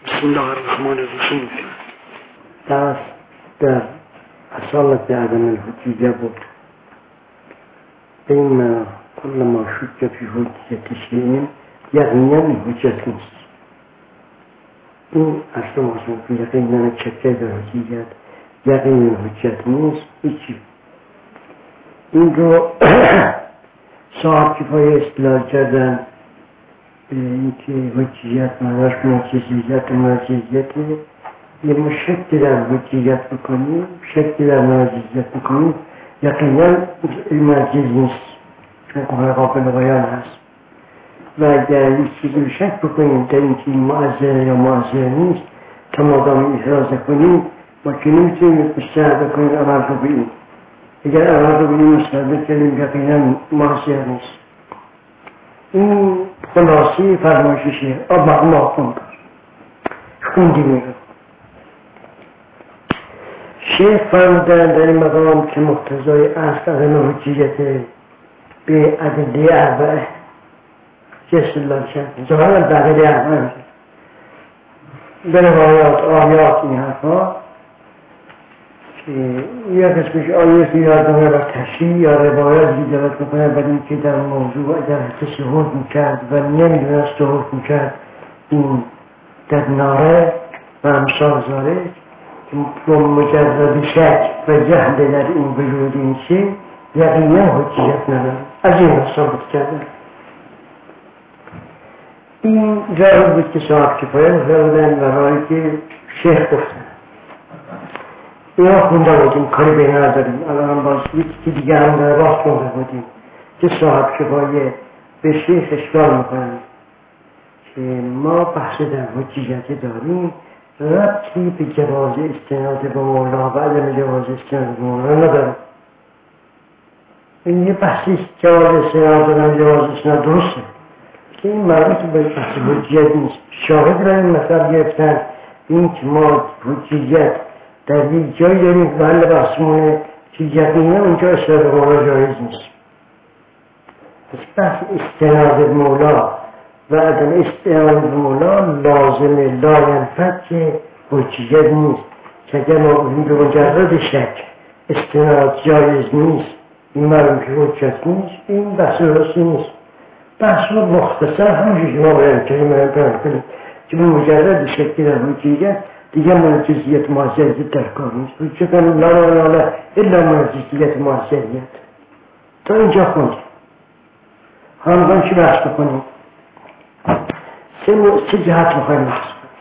بسم الله الرحمن الرحیم. درس در اصالت عدم الحجیه بود. بین کل ما شک فی حجیت شیء یقینا حجت نیست. این اصلا مصنوع یقینا چکه در حجیت یقینا حجت نیست. هیچی. این رو صاحب کفایه اصطلاح کردن اینکه حجیت معناش مناجزیته. یه ما شکی در حجیت بکنیم، شکی در مناجزیت بکنیم، یقینا مناجز نیست، چون قابل بیان هست. و اگر یک چیزی رو شک بکنیم در اینکه این معذر یا معذر نیست، تا مادام احراز کنیم ما که نمیتونیم مستند بکنیم عمل رو به این. اگر عمل رو به این مستند کنیم یقینا معذر نیست. این خلاصی فرمایش شیخ ما خوندیم رو شیخ فرمودن در این مقام که مقتضای اصل عدم حجیت به ادله اربعه جسد الله شد ظاهرا به ادله اربعه به روایات آیات این حرفا که یا قسمش آیه که یادمه و تشریح یا روایات دیدارت میکنه برای اینکه در موضوع اگر کسی حکم میکرد و نمیدونست حکم میکرد این در ناره و امثال زاره که مجرد شک و جهل در این وجود این چه یقینا حجیت نداره. از این ثابت کردن این جایی بود که صاحب کفایه بودن و رایی که شیخ گفتن اینا خونده بودیم، کاری به اینا نداریم. الان هم باز که دیگه هم در راست خونده بودیم که صاحب کفایه به شیخ اشکال میکنن که ما بحث در حجیت داریم، ربطی به جواز استناد به مولا و عدم جواز استناد به مولا ندارم. این یه بحثی جواز استناد و جواز استناد درسته که این مربوط به بحث حجیت نیست. شاهد را این مثال گرفتن این که ما حجیت در یک جایی داریم محل بحثمونه که یقینا اونجا استناد به مولا جایز نیست. پس بحث استناد به مولا و عدم استعمال به مولا لازمه لا ینفد که حجیت نیست که اگر ما بودیم به مجرد شک استناد جایز نیست این معلوم که حجت نیست. این بحث راستی نیست. بحث رو مختصر همونجور که ما باید کنیم که به مجرد شکی در حجیت دیگه منجزیت معذریت در کار نیست. حجت لا الا منجزیت معذریت. تا اینجا خوندیم همون چی بحث بکنیم؟ سه جهت میخوایم بحث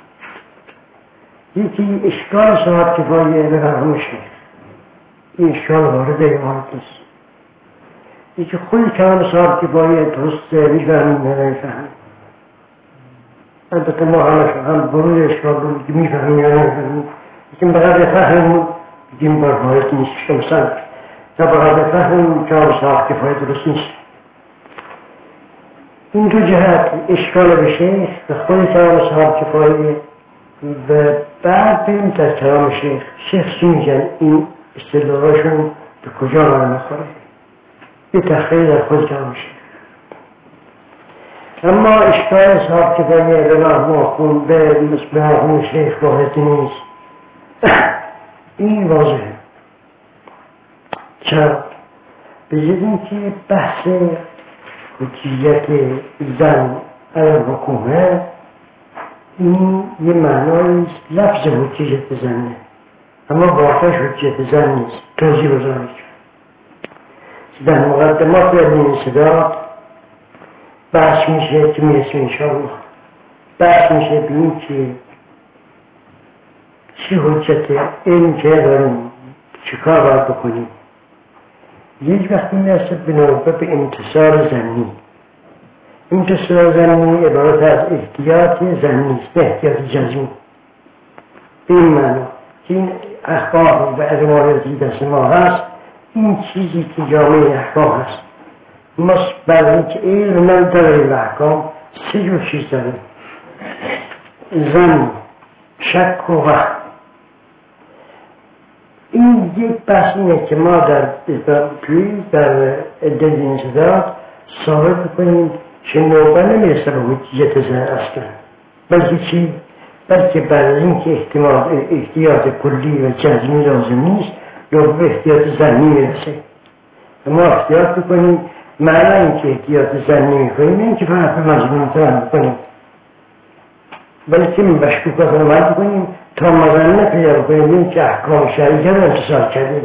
کنیم. یکی اشکال صاحب کفایه به مرحوم شیخ، این اشکال وارد ایمان نیست. یکی خود کلام صاحب کفایه درسته میفهمیم نمیفهمیم. البته ما هم برود اشکال رو میفهمیم یا نمیفهمیم. یکی بقدر فهمیم بگیم برهایت نیست شمسن یا بقدر فهمیم کلام صاحب کفایه درست نیست. این دو جهت اشکال به شیخ و خود کلام صاحب کفایه و بعد بریم در کلام شیخ. شیخ چی میگن؟ این استدلالاشون به کجا ما میخوره؟ یه تحقیق در خود کلام شیخ. اما اشکال صاحب کفایه رناه ماخون به مرحوم شیخ واحد نیست. این واضحه. چرا؟ به جز اینکه بحث حجیت زن علی حکومه این یه معنای لفظ حجیت زنه اما واقعش حجیت زن نیست. توضیح بزنید در مقدمات علمی صداق بحث میشه که میرسیم انشاءالله بحث میشه به این که چی حجت علم که داریم چیکار باید بکنیم. یک وقتی میرسه به نوبت به انتصار زنی. انتصار زنی عبارت از احتیاط زنی است، احتیاط جزمی. به این معنی که این اخبار و روایاتی دست ما هست، این چیزی که جامعه احکام هست. ما برای اینکه علم نداریم به احکام سه جور چیز داریم: زن، شک و وهم. این یک بحث اینه که ما در عدد انصداد ثابت بکنیم که نوبه نمیرسه به حجیت زن اصلا، بلکه چی؟ بلکه برای اینکه احتیاط کلی و جزمی لازم نیست یا به احتیاط ظنی میرسه. ما احتیاط بکنیم، معنی اینکه احتیاط ظنی میکنیم این که فقط به مظنون توان بکنیم، بلکه مشکوکات رو عمل بکنیم تا مظنه پیدا بکنیم که احکام شریعه رو امتصال کردیم.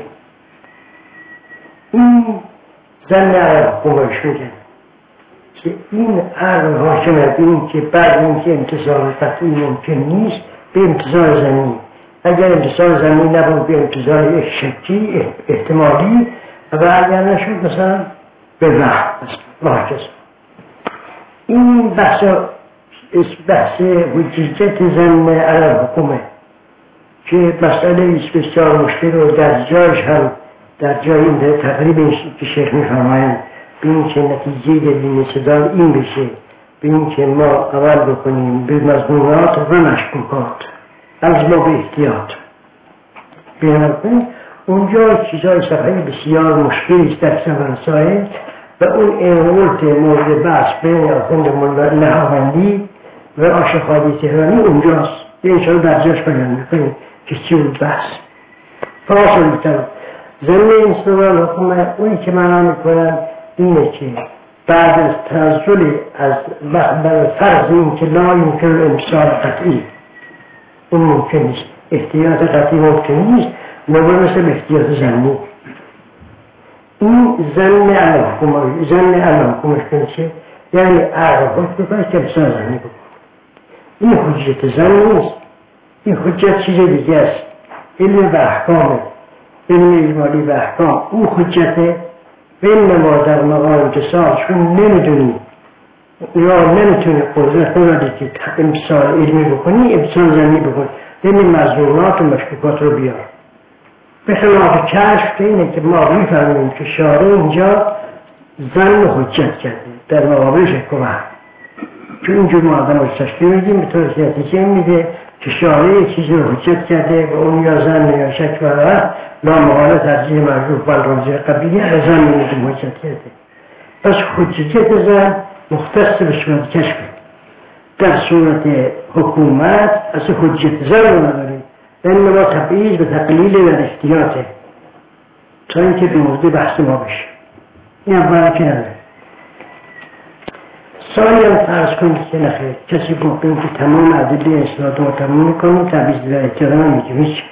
این ظن عقل حکومش میگن که این عقل حاکمت این که بعد این که امتصال قطعی ممکن نیست به امتصال ظنی، اگر امتصال ظنی نبود به امتصال شکی احتمالی و اگر نشد مثلا به وحی. این بحث حجیت ظن علی حکومه که مسئله است بسیار مشکل و در جایش هم در جای این تقریب که شیخ می‌فرمایند به این که نتیجه دلیل استدلال این بشه، به این که ما عمل بکنیم به مضمونات و مشکوکات از ما به احتیاط بنابراین اونجا چیزای صفحه بسیار مشکلی است در سمرسایه و اون اینولت مورد بحث بین آخوند ملا نهاوندی و آشخالی تهرانی اونجاست. یه انشاء در جاش بیان میکنیم که چی بود بحث فاصل میتونم ضمن استدلال حکومت اونی که معنا میکنم اینه که بعد از تنزل از فرض این که لا یمکن امسال قطعی اون ممکن نیست، احتیاط قطعی ممکن نیست، نوبه مثل احتیاط ظنی. این ظن علی حکومت کنه چه؟ یعنی عقل حکم کنه که امسال ظنی بکن. این حجیت ظن نیست، این حجت چیز دیگه است. علم به احکامه، علم اجمالی به احکام اون حجته. بین ما در مقام امتصال چون نمیدونی یا نمیتونی قدرت نداری که امتصال علمی بکنی، امتصال ظنی بکن، یعنی مظنونات و مشکوکات رو بیار. به خلاف کشف اینه که ما میفهمیم که شارع اینجا ظن و حجت کرده در مقابلش حکومت، چون اینجور ما آدم رو تشکیل میدیم به طور که نتیجه میده که شارع چیزی رو حجت کرده و اون یا ظن یا شک و لامحاله ترجیح مرجوح بل راجع قبلیه از ظن میدیم حجت کرده. پس حجت ظن مختص به صورت کشف، در صورت حکومت از حجت ظن رو نداریم، انما تبعیض به تقلیل و احتیاطه تا اینکه به مورد بحث ما بشه. این اولا که نداره. ثانی هم فرض کنید که نخیر کسی گفتیم که تمام ادله اسناد رو تمام میکنیم تبعیض در احتیاط نمیگیم هیچ.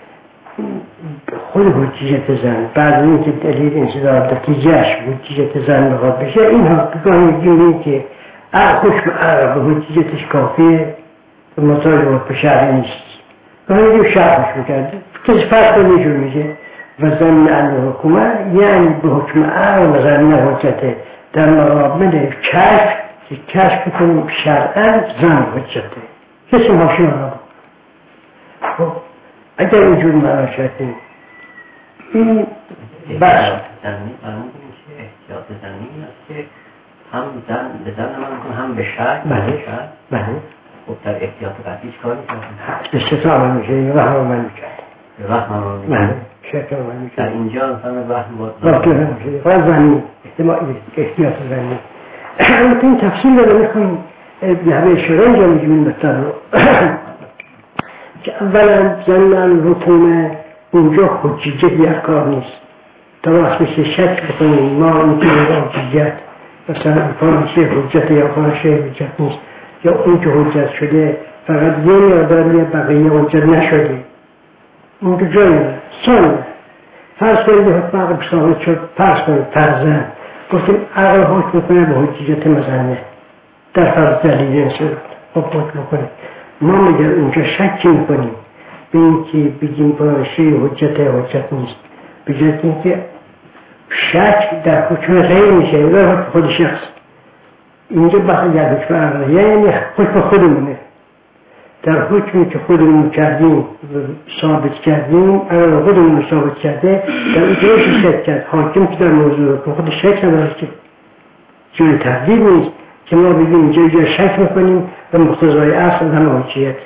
خود حجیت ظن بعد اینکه دلیل انصداد نتیجهش حجیت ظن بخواد بشه، این حقیقا میگیم که حکم عقل به حجیتش کافیه و مطالب به شرعی نیست. میگیم شرعش میکرده کسی فرق نمیجور میگه و ظن علی حکومت یعنی به حکم عقل و ظن حجته در مقابل کشف که کشف کنیم شرعا ظن حجته کسی ماشین رو خب اگر اینجور معنا شدیم این بحث ظنی فرمودیم که احتیاط ظنی است که هم به ظن عمل کنه هم به شک. بله خب در احتیاط قطعیش کار میکنه استثناء عمل میشه یا وهم عمل میکرد به وهم عمل میکنه شک عمل میکرد در اینجا مثلا وهم باید فقط ظنی احتیاط ظنی. البته این تفصیل رو میخواییم به همه اشاره اینجا میگیم بطر رو که اولا ظن حکومه اونجا حجیت یک کار نیست. تا وقت میشه شک بکنیم ما میتونیم حجیت مثلا کار چه حجت یا کار چه حجت نیست یا اون که حجت شده فقط یه مقداری بقیه حجت نشده اون که جایی داره. ثانیا فرض کنید حکم عقل ثابت شد، فرض کنید فرضاً گفتیم عقل حکم کنه به حجیت مظنه در فرض دلیل انصداد حکم کنه. ما میگر اونجا شک میکنیم به اینکه بگیم پارشه حجت نیست، بجرد اینکه شک در حکم غیر میشه و حکم خود شخص اینجا بحث در حکم عقل یعنی حکم خودمونه در حکمی که خودمون کردیم ثابت کردیم عقل خودمون ثابت کرده در اونجا شک کرد. حاکم که در موضوع حکم خود شک نداره که جوری تردید نیست که ما بگیم اینجا شک میکنیم و مقتضای اصل هم حجیته.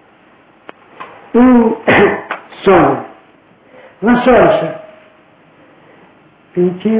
این سال و سالسه اینکه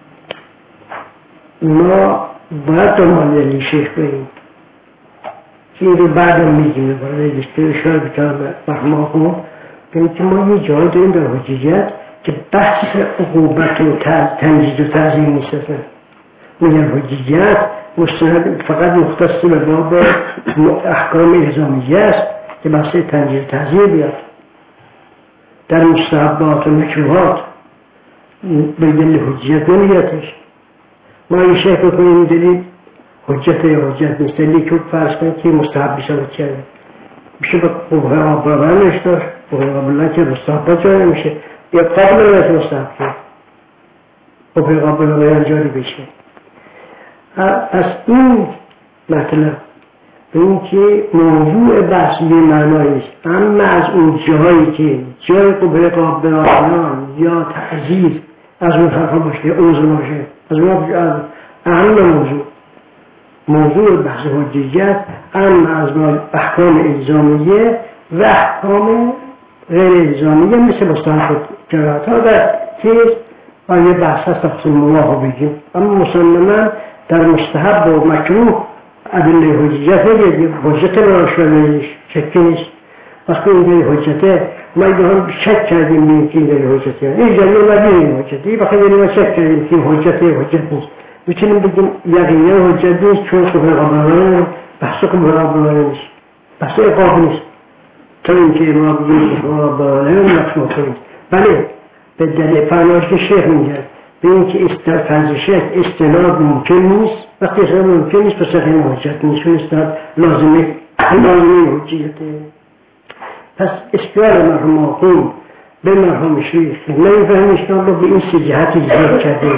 ما باید دنبال دلیل شیخ بریم که این رو بعدم میگیم برای اشتر بکنم مرحوم آقا که ما یه جایی داریم در حجیت که بحث عقوبت و تنجید و تعظیم نیست اصلا. میگن حجیت مستند فقط مختص به باب احکام الزامیه است که بحث تنجید و تعظیم بیاد. در مستحبات و مکروهات به دلیل حجیت نمیگردش. ما یه شکل کنیم دلیل حجت یا حجت نیست، دلیل که فرض کنید که مستحب بشود کرده میشه به قوه آبرانش داشت، قوه آبران که مستحبات جای میشه یا قابل باید مستحب کرد قوه آبران جاری بشه. از این مطلب به این که موضوع بحث به معنایی است، اما از اون جایی که جای قوه آبران یا تعزیر از اون فرقا باشه یا عوض باشه از اون اهم موضوع بحث حجیت اما از احکام الزامیه و احکام غیر الزامیه مثل مستحب جرات ها در چیز آیه بحث هست تفصیل مواه بگیم. اما مسلمان در مستحب و مکروه ادله حجیت نگیدیم، حجت را شدهش شکی نیست. وقتی این حجته ما هم شک کردیم بیم که این حجته این جایی ما بیم حجته بخیلی ما شک کردیم که حجته حجت نیست. میتونیم بگیم یقینا حجت نیست چون قبل قبلان بحث قبل قبلان نیست، بحث اقاف نیست تا اینکه ما بگیم قبل قبلان مخشوع کنیم. بله به دلیل فرمایش که شیخ میگه به اینکه فرض شک استناد ممکن نیست، وقتی استناد ممکن نیست پس این حجت نیست، چون استناد لازمه حجیته. پس اشکال مرحوم آقا به مرحوم شیخ نمیفهم اشکال رو به این سه جهت ذکر کرده.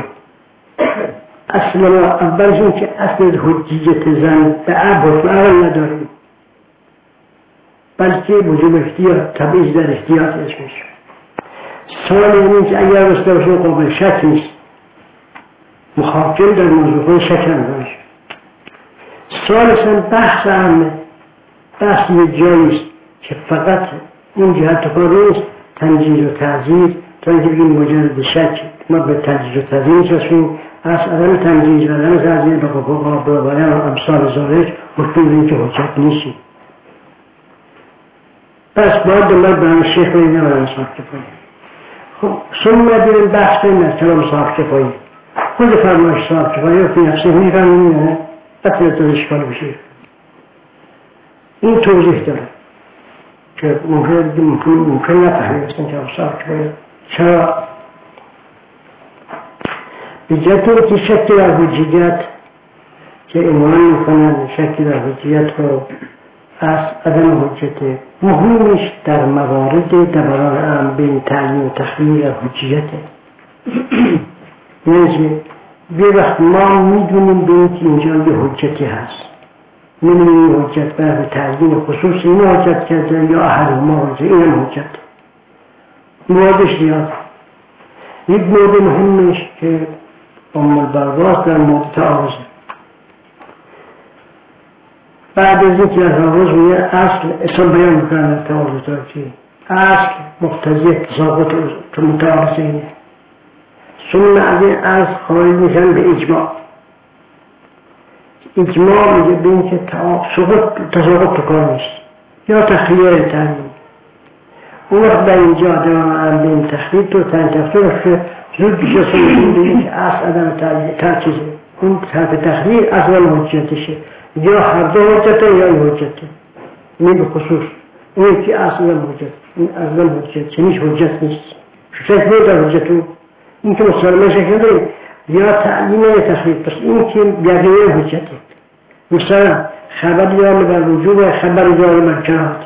اصلا اولش این که اصل حجیت زن به عباس نداریم، بلکه وجوب احتیاط تبعیض در احتیاط اسمش. سوال این که اگر رسته باشه قابل شک نیست، محاکم در موضوع شک نداشت. سوالشان بحث همه بحث یه جاییست که فقط این جهت کار نیست تنجیل و تعذیر تا اینکه بگیم مجرد شک ما به تنجیل و تعذیر میشویم. از عدم تنجیل و عدم تعذیر به قابل امثال زارج مطلوب این که حجت نیستیم. پس باید دلت برای شیخ بایید نباید صاحب کفایی. خب ثم بریم بحث کنیم از کلام صاحب کفایی. خود فرمایش صاحب کفایی رو فی نفسه میفهمیم نه اطلاعات اشکال بشه. این توضیح داره که ممکن نفهمیم اصلا کلام صاحب کفایی چرا بجهتون که شک در حجیت که ایمان میکنن شک در حجیت رو از عدم حجت مهمش در موارد دوران هم بین تعیین و تخییر حجیته. یعنی به وقت ما میدونیم به این که اینجا یه حجتی هست، میدونیم این حجت برای تعیین خصوص این حجت کرده یا احد ما حجت این حجت موردش زیاد. یک مورد مهمش که البرواز در مورد تعارض بعد از اینکه در تعارض میگه اصل اصلا بیان میکنن تعارض که اصل مقتضی تساقط متعارضینه. ثم از این اصل خارج میشن به اجماع. اجماع میگه به اینکه تساقط تو کار نیست یا تخلیه تعیین. اون وقت در اینجا در بین تخلیه تو تخلیه زود بیشه سنگین که اصل عدم ترکیزه اون طرف تخلیه اصلا حجتشه یا هر دو حجته یا این حجته. این به خصوص اون که اصلا حجت این اصلا حجت چنیش حجت نیست شکل در حجتون این که مسلمان شکل داریم یا تعیین یا تخلیه. پس این که یقیه حجته مثلا خبر یا بر وجود خبر یا مکرات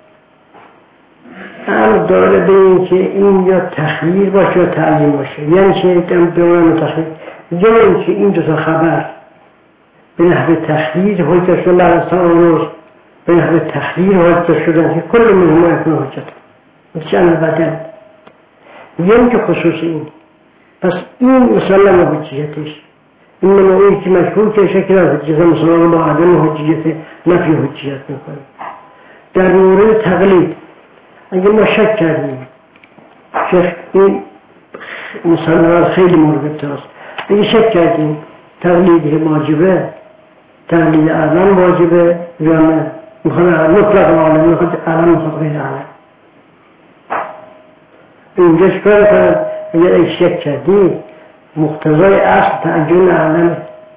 هم داره به این که این یا تخییر باشه یا تعیین باشه. یعنی چه دوران تخییر یا این که این دو تا خبر به نحو تخییر حجت شدن در اصلا به نحو تخییر حجت شدن که کل مهمه اکنه حجت مثل بدن یعنی که خصوص این. پس این مسلم حجیتش این منوعی که مشهور که شکل از حجیت مسلم با عدم حجیت نفی حجیت میکنه. در مورد تقلید اگه ما شک کردیم شیخ این مسلمان خیلی مورد تاست اگه شک کردیم تقلید واجبه تقلید اعلام واجبه یا نه میخواد مطلق عالم، میخواد عالم، میخواد غیر عالم. اینجا چکار کنم؟ اگر ای شک کردی مقتضای اصل تعین عالم،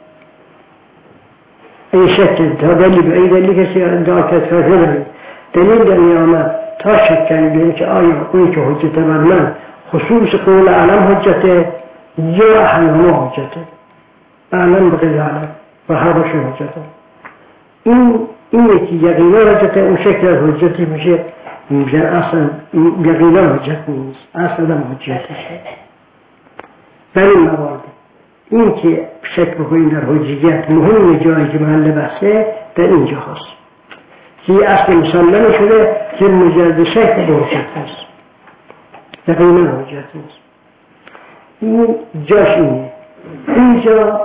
ای شک کردی تا دلیل ای دلیل کسی ادعا کرد کار نداری، دلیل در میامد تا شک کردی که آیا اونی که حجت بر من خصوص قول عالم حجته یا احیانا حجته، عالم بغیر عالم و هر باشون حجته. این یکی یقینا حجته، اون شکل از حجتی میشه، میگن اصلا یقینا حجت نیست، اصلا حجتشه. در این موارد این که شک بکنیم در حجیت مهم جایی که محل بحثه در اینجا هست که اصل مسلم شده که مجرد شک به حجت هست، یقینا حجت نیست. این جاش اینه. اینجا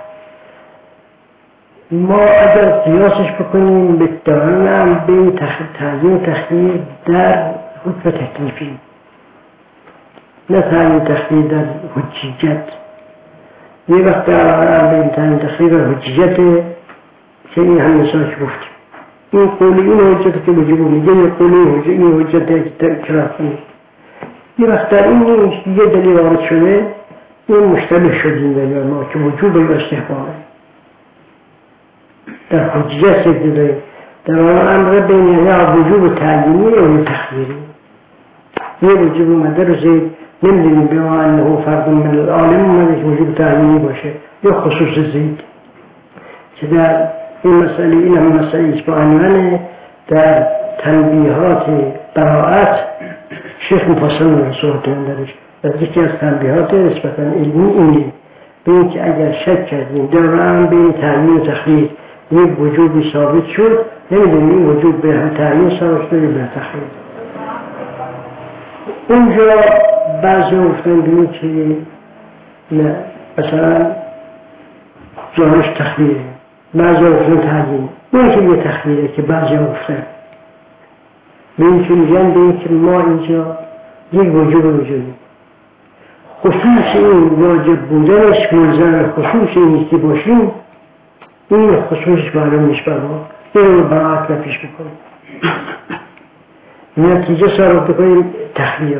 ما اگر قیاسش بکنیم به دارن بین تعیین تخییر در حکم تکلیفی، نه تعیین تخییر در حجیت. یه وقت در بین تعیین تخییر در حجیت که این هم مثالش گفتیم، این قولی این حجت که بجبور میگه، یه قولی این حجت که کراف نیست. یه وقت در این نیست، یه دلیل وارد شده، این مشتبه شدیم در ما که وجوب و استحبابه در حجیت سجده در آن امر بین یا وجوب تعیینی یا تخییری. یه وجوب اومده رو زید نمیدونیم به ما انه فرد من العالم اومده که وجوب تعیینی باشه یا خصوص زید که در این مسئله، این هم مسئله با عنوان در تنبیهات براءت شیخ مفصل صحبت درش از یکی از تنبیهات نسبتا علمی اینه به این که اگر شک کردیم در آن بین تعیین و تخییر یک وجودی ثابت شد، نمیدونیم این وجود به تعیین ثابت شده به تخییر. اونجا بعضی گفتن بینید که نه مثلا ظاهرش تخییره، بعضی گفتن تعیین، اون که یه تخییره که بعضی گفتن به این که میگن به این که ما اینجا یک وجودیم، خصوص این واجب بودنش ملزم خصوص این که باشیم، این خصوصش معلوم نیست بر ما، این رو براعت نپیش بکنیم، نتیجه صرف بکنیم تخییر.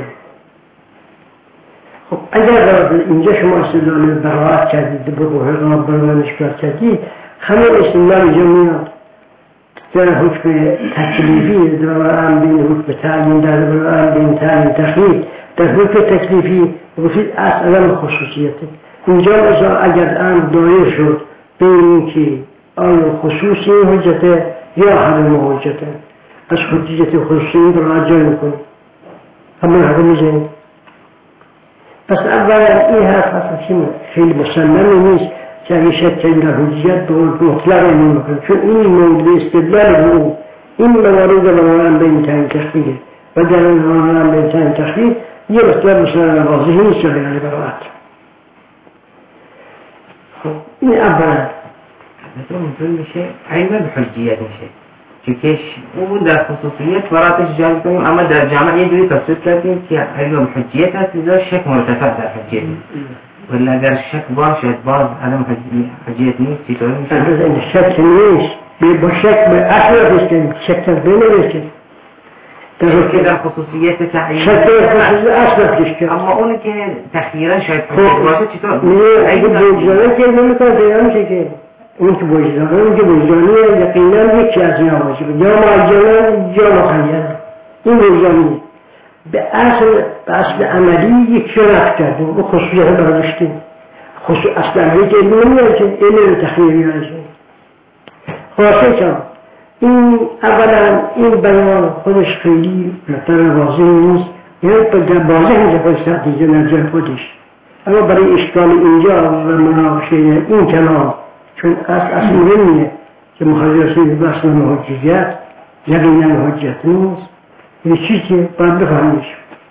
خب اگر اینجا شما استدلال براعت کردید به حقاب برمانش برد کردید، همه استدلال اینجا میاد در حکم تکلیفی، در هم بین حکم تعیین، در هم بین تعیین تخییر، در حکم تکلیفی گفتید اصلا خصوصیته. اینجا اگر امر دایر شد بین که آیا خصوصی حجته یا حرم حجته، از حجیت خصوصی براعت جای میکنیم، همه حرم میزنیم. پس اولا این حرف اصلا خیلی مسلم نیست که اگه شک کردیم در حجیت به مطلق علمی میکنیم، چون این مورد استدلال به این موارد رو بین تعیین تخییر و در این بین تعیین تخییر یه مطلب مثلا واضحی نیست جای براعت. این اولا مثل اونطور میشه علم به حجیت میشه، چونکه اون در خصوصیت براتش جای کنیم، اما در جامعه یه جوری تصویر کردیم که علم به حجیت هست، لذا شک مرتفع در حجیت، ولی اگر شک باشد باز علم حجیت نیست، چطور میشه؟ شک نیست، با شک به اصل رسیم، شک از بین رسیم در خصوصیت تعیین شک در خصوصیت اصل رسیم، اما اونی که تخییرا شاید باشه چطور؟ اگه بوجدانه که نمیتونه دیگه میشه که اون که وجدانی یقینا یکی از اینا باشه، یا معجنه یا مخیره. این وجدانی به اصل عملی یکی رو رفت کردیم، اون خصوصیت رو برداشتیم. اصل عملی که علمی نمیاد که علم تخییری هست. خلاصه کن این اولا این بیان خودش خیلی مثلا واضح نیست، یعنی واضح نیست خودش نتیجه نظر خودش، اما برای اشکال اینجا و مناقشه این کلام، چون اصل مهمیه که مخالفت به اصل حجیت یقینا حجت نیست، یه چیزی باید بفهمیش.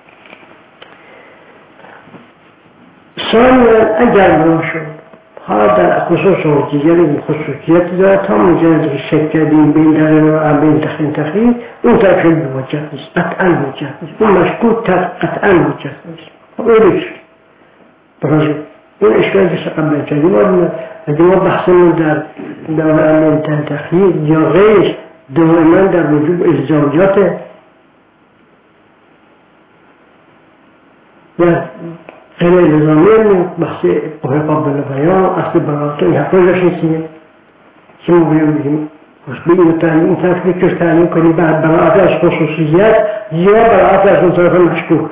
ثانیا اگر باشد حالا در خصوص حجیت خصوصیت داره تا مجرد که شک کردیم بین در و بین تخییر اون طرف خیلی حجت نیست، قطعا حجت نیست، اون مشکوک قطعا حجت نیست. خب ایش برای این اشکالی که قبل کردیم اگه ما بحثمون در عمل تخییر یا غیرش دائما در وجود الزامات و غیر الزامی بحث قابل بیان اصل براءت این حرفا داشتیم که ما بگیم به این تعلیم این طرف که تعلیم کنی بعد براءت از خصوصیت یا براءت از اون طرف مشکوک.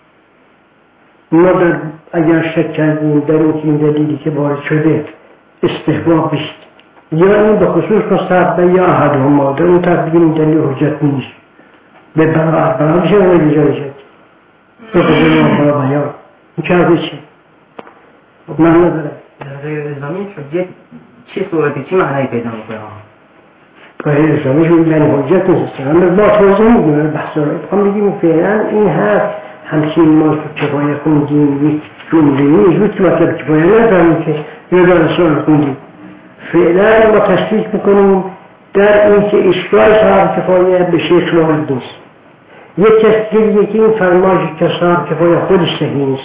ما اگر شک کردیم در این دلیلی که وارد شده استحباب بیست یا این به خصوص مستحب یا احدهما در اون طرف بگیم این دلیل حجت نیست به براءت شد و بیجای شد به خصوص ما بیان این که حرفی چی؟ من ندارم غیر الزامی حجت چه صورتی چی معنی پیدا میکنه؟ غیر الزامی شد یعنی حجت نیست اما با توضیح میگیم بحث رو هم بگیم فعلا این حرف همچین ما کفایه خوندیم یک جمله نیست که مطلب کفایه نداریم که یه دانشان خوندیم فعلا ما تشریح میکنیم در این که اشکال صاحب کفایه به شیخ وارد نیست یک کسی دیگه که این فرمایش که صاحب کفایه خودش صحیح نیست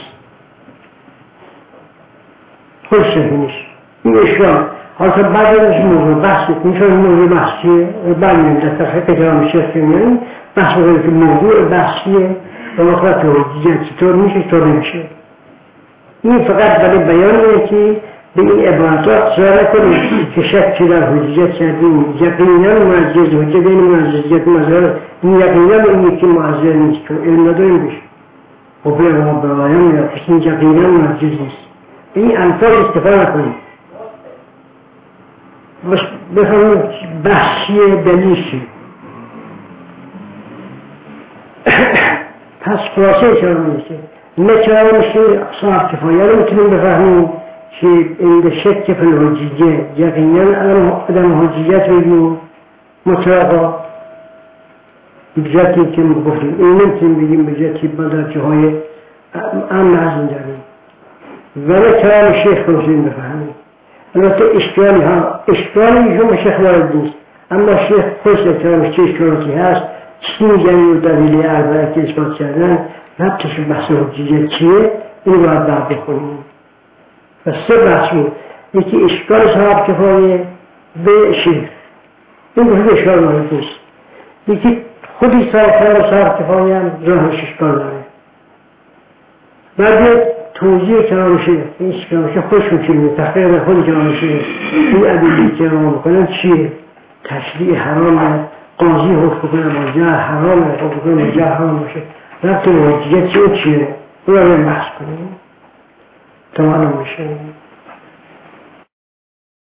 خودش صحیح نیست این اشکال حالا بعد از موضوع بحث میشه موضوع بحثیه برمیم در تحقیق کلام شیخ که میاریم بحث بکنیم که موضوع بحثیه و مطلب توجیه چطور میشه چطور نمیشه این فقط برای بیانیه که به این عبارات اقصار نکنیم که شکی در حجیت کردیم یقینا معجز حجت این معجزیت مظهر این یقینا این یکی معجز نیست که علم نداریم بشه و به ما برایان میاد این یقینا معجز نیست این انفاق استفاده نکنیم بفهمیم بحثی دلیشی پس خلاصه چرا میشه نه چرا میشه صاحب کفایه رو میتونیم بفهمیم که این شک فی الحجیه یقینا عدم حجیت بگیم مطلقا بجاتی که گفتیم این نمیتونیم بگیم بجاتی بدرجه های امن از این داریم ولی کلام شیخ رو میتونیم بفهمیم البته اشکالی ایشون شیخ وارد نیست اما شیخ خودش کلامش چه اشکالاتی هست چی میگن و دلیل اربعه که اثبات کردن ربطش بحث حجیت چیه این باید بعد بخونیم و سه بحث بود یکی اشکال صاحب کفایه به شیخ این گفت اشکال وارد نیست یکی خودی صاحب کفایه هم ظاهرش اشکال داره بعد توجیه کلام شیخ این کلام شیخ خوش میکنه تحقیق خود کلام شیخ این ادله که ما میکنن چیه تشریع حرامه قاضی حکم کنه با جه حرامه حکم کنه با جه حرام باشه رفت حجیت چیه اون رو بحث کنیم تا معلوم میشه